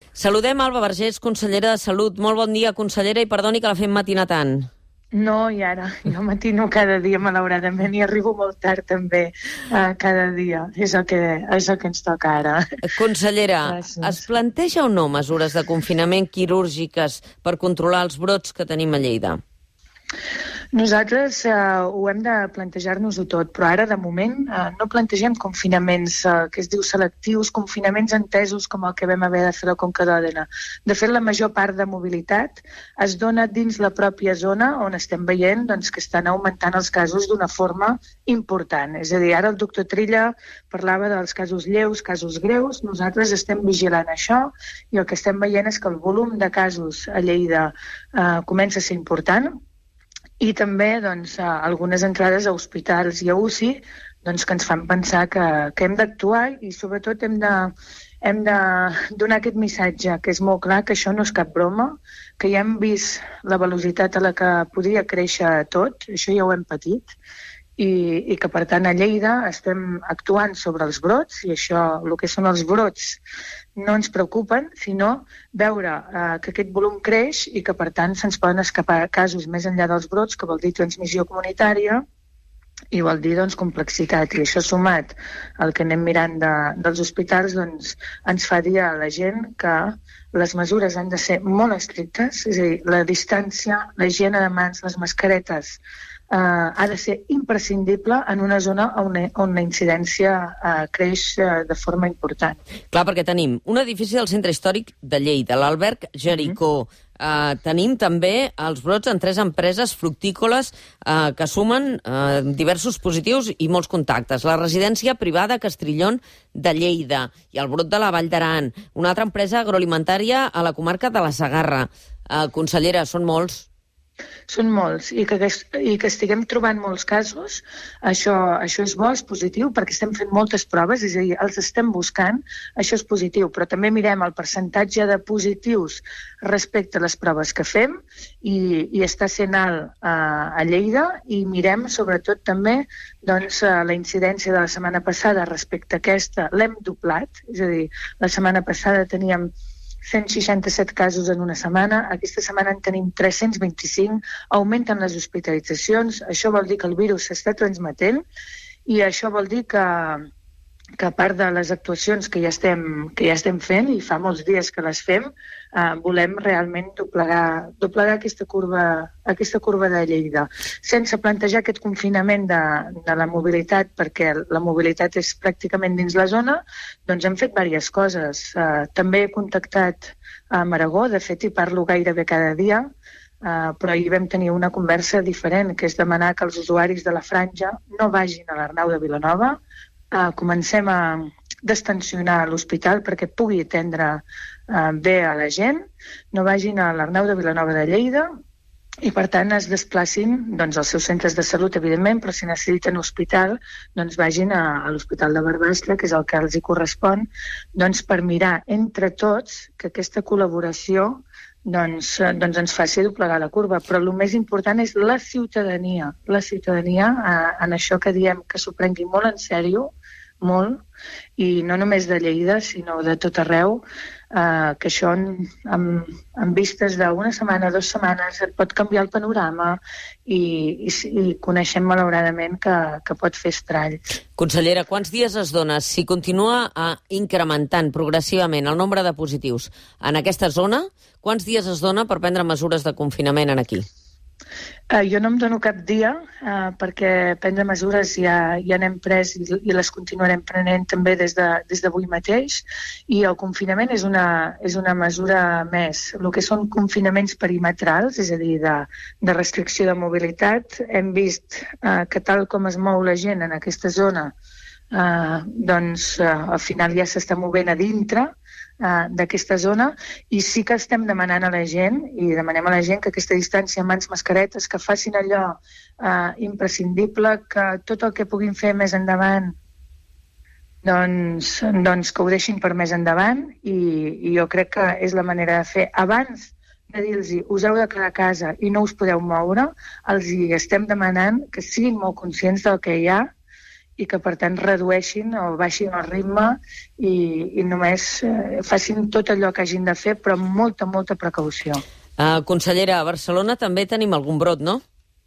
Saludem Alba Vergés, consellera de Salut. Molt bon dia, consellera, i perdoni que la fem matinar tant. No, i ara, jo matino cada dia, malauradament, i arribo molt tard també cada dia. És el que ens toca ara. Consellera, Gràcies. es planteja o no mesures de confinament quirúrgiques per controlar els brots que tenim a Lleida? Nosaltres ho hem de plantejar-nos-ho tot, però ara, de moment, no plantegem confinaments que es diu selectius, confinaments entesos com el que vam haver de fer a la Conca d'Òdena. De fet, la major part de mobilitat es dona dins la pròpia zona on estem veient doncs, que estan augmentant els casos d'una forma important. És a dir, ara el doctor Trilla parlava dels casos lleus, casos greus, nosaltres estem vigilant això i el que estem veient és que el volum de casos a Lleida comença a ser important. I també doncs, algunes entrades a hospitals i a UCI doncs, que ens fan pensar que hem d'actuar i sobretot hem de donar aquest missatge, que és molt clar que això no és cap broma, que ja hem vist la velocitat a la que podria créixer tot, això ja ho hem patit, i que per tant a Lleida estem actuant sobre els brots, i això, el que són els brots, no ens preocupen, sinó veure que aquest volum creix i que, per tant, se'ns poden escapar casos més enllà dels brots, que vol dir transmissió comunitària i vol dir doncs, complexitat. I això sumat al que anem mirant dels hospitals doncs, ens fa dir a la gent que les mesures han de ser molt estrictes, és a dir, la distància, la higiene de mans, les mascaretes, ha de ser imprescindible en una zona on la incidència creix de forma important. Clar, perquè tenim un edifici del centre històric de Lleida, l'Alberg Jericó. Tenim també els brots en 3 empreses fructícoles que sumen diversos positius i molts contactes. La residència privada Castrillón de Lleida i el brot de la Vall d'Aran, una altra empresa agroalimentària a la comarca de la Segarra. Consellera, són molts. Són molts, i que estiguem trobant molts casos, això és bo, és positiu, perquè estem fent moltes proves, és a dir, els estem buscant, això és positiu, però també mirem el percentatge de positius respecte a les proves que fem, i està sent alt a Lleida, i mirem sobretot també doncs, la incidència de la setmana passada respecte a aquesta, l'hem doblat, és a dir, la setmana passada teníem 167 casos en una setmana, aquesta setmana en tenim 325, augmenten les hospitalitzacions, això vol dir que el virus s'està transmetent i això vol dir que a part de les actuacions que ja estem fent, i fa molts dies que les fem, volem realment doblegar aquesta curva de Lleida. Sense plantejar aquest confinament de la mobilitat, perquè la mobilitat és pràcticament dins la zona, doncs hem fet diverses coses. També he contactat amb Aragó, de fet hi parlo gairebé cada dia, però ahir vam tenir una conversa diferent, que és demanar que els usuaris de la franja no vagin a l'Arnau de Vilanova, comencem a destensionar l'hospital perquè pugui atendre bé a la gent, no vagin a l'Arnau de Vilanova de Lleida i per tant es desplacin doncs, als seus centres de salut, evidentment, però si necessiten hospital, doncs vagin a l'Hospital de Barbastre, que és el que els hi correspon, doncs, per mirar entre tots que aquesta col·laboració doncs ens faci doblegar la curva. Però el més important és la ciutadania en això que diem que s'ho prengui molt en sèrio, molt, i no només de Lleida, sinó de tot arreu, que això en vistes d'una setmana, 2 setmanes, et pot canviar el panorama i coneixem malauradament que pot fer estralls. Consellera, quants dies es dona si continua incrementant progressivament el nombre de positius en aquesta zona? Quants dies es dona per prendre mesures de confinament aquí? Jo no em dono cap dia perquè prendre mesures ja n'hem pres i les continuarem prenent també des d'avui mateix, i el confinament és una mesura més. El que són confinaments perimetrals, és a dir, de restricció de mobilitat, hem vist que tal com es mou la gent en aquesta zona, doncs al final ja s'està movent a dintre d'aquesta zona, i sí que estem demanant a la gent, i demanem a la gent que aquesta distància, mans, mascaretes, que facin allò imprescindible, que tot el que puguin fer més endavant doncs que ho deixin per més endavant, i jo crec que és la manera de fer. Abans de dir-los us heu de quedar a casa i no us podeu moure, els hi estem demanant que siguin molt conscients del que hi ha i que, per tant, redueixin o baixin el ritme i només facin tot allò que hagin de fer, però amb molta, molta precaució. Consellera, a Barcelona també tenim algun brot, no?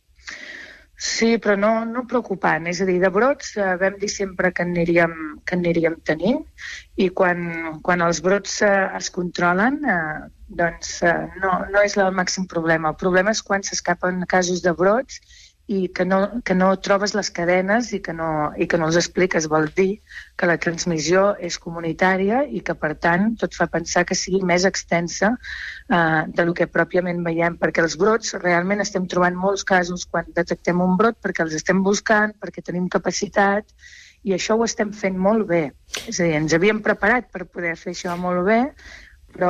Sí, però no preocupant. És a dir, de brots vam dir sempre que en aniríem tenint, i quan els brots es controlen, doncs no és el màxim problema. El problema és quan s'escapen casos de brots i que no trobes les cadenes i que no els expliques. Vol dir que la transmissió és comunitària i que, per tant, tot fa pensar que sigui més extensa del que pròpiament veiem, perquè els brots realment estem trobant molts casos quan detectem un brot, perquè els estem buscant, perquè tenim capacitat, i això ho estem fent molt bé. És a dir, ens havíem preparat per poder fer això molt bé, però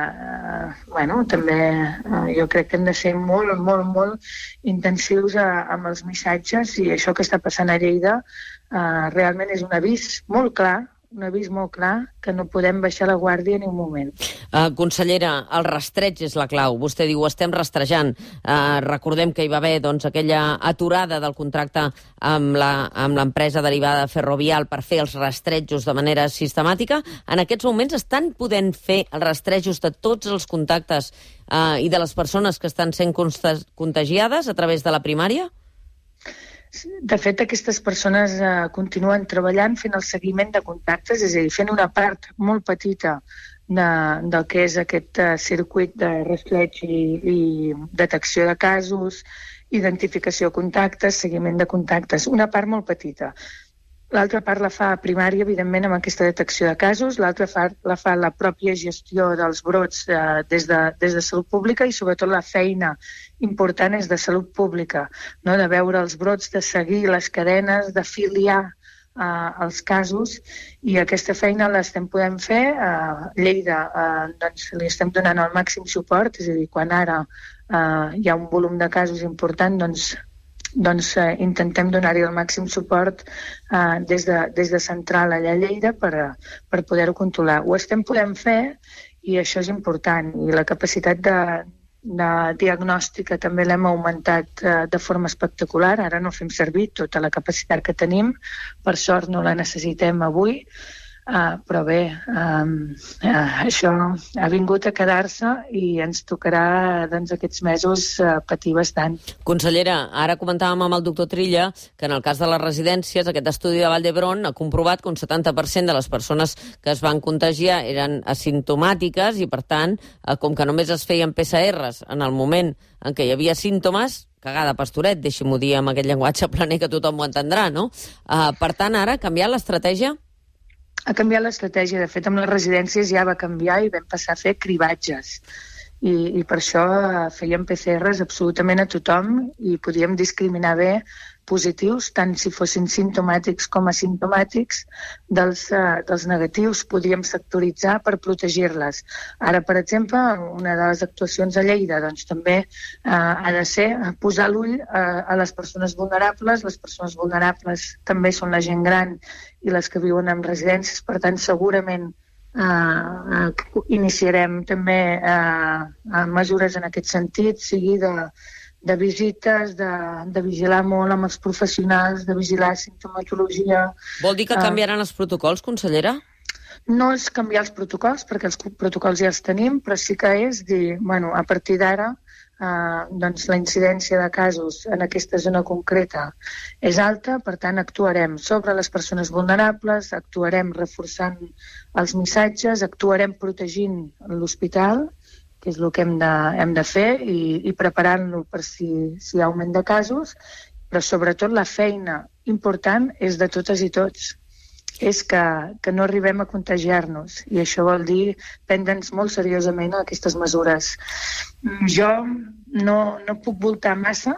també jo crec que hem de ser molt, molt, molt intensius amb els missatges, i això que està passant a Lleida realment és un avís molt clar que no podem baixar la guàrdia ni un moment. Consellera, el rastreig és la clau. Vostè diu, estem rastrejant. Recordem que hi va haver aquella aturada del contracte amb l'empresa derivada de Ferrovial per fer els rastrejos de manera sistemàtica. En aquests moments estan podent fer els rastrejos de tots els contactes i de les persones que estan sent contagiades a través de la primària? De fet, aquestes persones continuen treballant fent el seguiment de contactes, és a dir, fent una part molt petita del que és aquest circuit de rastreig i detecció de casos, identificació de contactes, seguiment de contactes, una part molt petita. L'altra part la fa primària, evidentment, amb aquesta detecció de casos. L'altra part la fa la pròpia gestió dels brots des de Salut Pública, i sobretot la feina important és de Salut Pública, no? De veure els brots, de seguir les cadenes, de filiar els casos, i aquesta feina l'estem podent fer. A Lleida li estem donant el màxim suport, és a dir, quan ara hi ha un volum de casos important, doncs intentem donar-hi el màxim suport des de central allà a Lleida per poder-ho controlar. Ho estem podent fer, i això és important, i la capacitat de diagnòstica també l'hem augmentat de forma espectacular. Ara no fem servir tota la capacitat que tenim, per sort no la necessitem avui, però bé, això ha vingut a quedar-se i ens tocarà aquests mesos patir bastant. Consellera, ara comentàvem amb el doctor Trilla que en el cas de les residències, aquest estudi de Vall d'Hebron ha comprovat que un 70% de les persones que es van contagiar eren asimptomàtiques, i per tant, com que només es feien PCRs en el moment en què hi havia símptomes, cagada pastoret, deixi-m'ho dir amb aquest llenguatge planer que tothom ho entendrà, no? Per tant, ara, canviar l'estratègia? Ha canviat l'estratègia. De fet, amb les residències ja va canviar i vam passar a fer cribatges. I per això fèiem PCRs absolutament a tothom, i podíem discriminar bé positius, tant si fossin simptomàtics com asimptomàtics, dels negatius. Podíem sectoritzar per protegir-les. Ara, per exemple, una de les actuacions a Lleida també ha de ser posar l'ull a les persones vulnerables. Les persones vulnerables també són la gent gran i les que viuen en residències. Per tant, segurament iniciarem també mesures en aquest sentit, sigui de visites, de vigilar molt amb els professionals, de vigilar simptomatologia. Vol dir que canviaran els protocols, consellera? No és canviar els protocols, perquè els protocols ja els tenim, però sí que és dir, a partir d'ara, la incidència de casos en aquesta zona concreta és alta, per tant actuarem sobre les persones vulnerables, actuarem reforçant els missatges, actuarem protegint l'hospital, que és el que hem de fer, i preparant-lo per si hi ha augment de casos, però sobretot la feina important és de totes i tots. És que no arribem a contagiar-nos, i això vol dir prendre'ns molt seriosament aquestes mesures. Jo no puc voltar massa,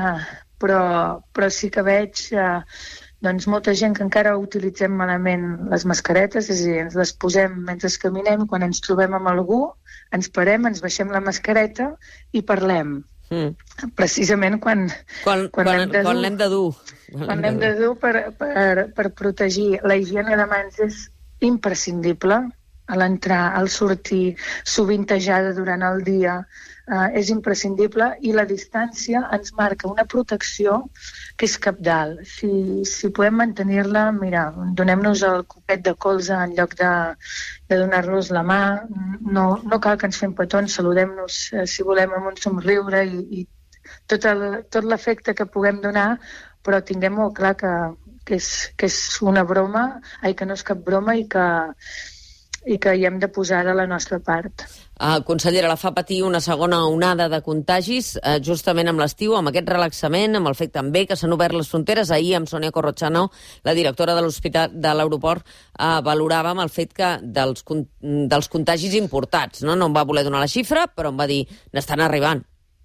però sí que veig molta gent que encara utilitzem malament les mascaretes, és a dir, ens les posem mentre caminem, quan ens trobem amb algú, ens parem, ens baixem la mascareta i parlem. Precisament quan l'hem de dur. Quan l'hem de dur per protegir. La higiene de mans és imprescindible, a l'entrar, al sortir, sovintejada durant el dia, és imprescindible, i la distància ens marca una protecció que és cabdal. Si podem mantenir-la, mira, donem-nos el copet de colze en lloc de donar-nos la mà, no cal que ens fem petons, saludem-nos si volem amb un somriure i tot l'efecte que puguem donar, però tinguem molt clar que és una broma, que no és cap broma i que hi hem de posar de la nostra part. Consellera, la fa patir una segona onada de contagis justament amb l'estiu, amb aquest relaxament, amb el fet també que s'han obert les fronteres. Ahir amb Sonia Corrochano, la directora de l'hospital de l'aeroport, valoràvem el fet que dels contagis importats, no em va voler donar la xifra, però em va dir, n'estan arribant.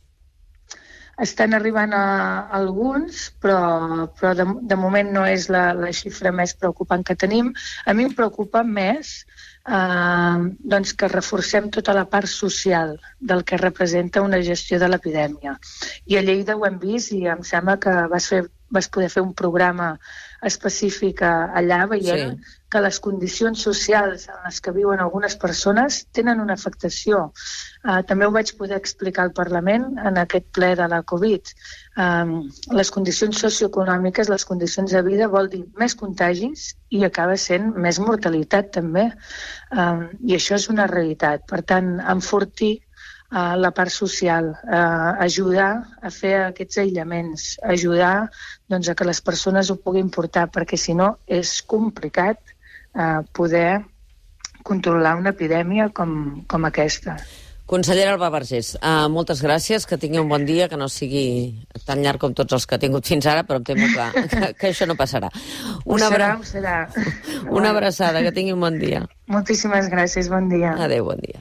Estan arribant alguns, però de moment no és la xifra més preocupant que tenim. A mi em preocupa més doncs que reforcem tota la part social del que representa una gestió de l'epidèmia. I a Lleida ho hem vist i em sembla que vas poder fer un programa específic allà veient que les condicions socials en les que viuen algunes persones tenen una afectació. També ho vaig poder explicar al Parlament en aquest ple de la Covid. Les condicions socioeconòmiques, les condicions de vida, vol dir més contagis i acaba sent més mortalitat també. I això és una realitat. Per tant, enfortir la part social, ajudar a fer aquests aïllaments, ajudar a que les persones ho puguin portar, perquè si no és complicat poder controlar una epidèmia com aquesta. Consellera Alba Vergés, moltes gràcies, que tingui un bon dia, que no sigui tan llarg com tots els que ha tingut fins ara, però em temo que això no passarà. Ho serà. Una abraçada, que tingui un bon dia. Moltíssimes gràcies, bon dia. Adéu, bon dia.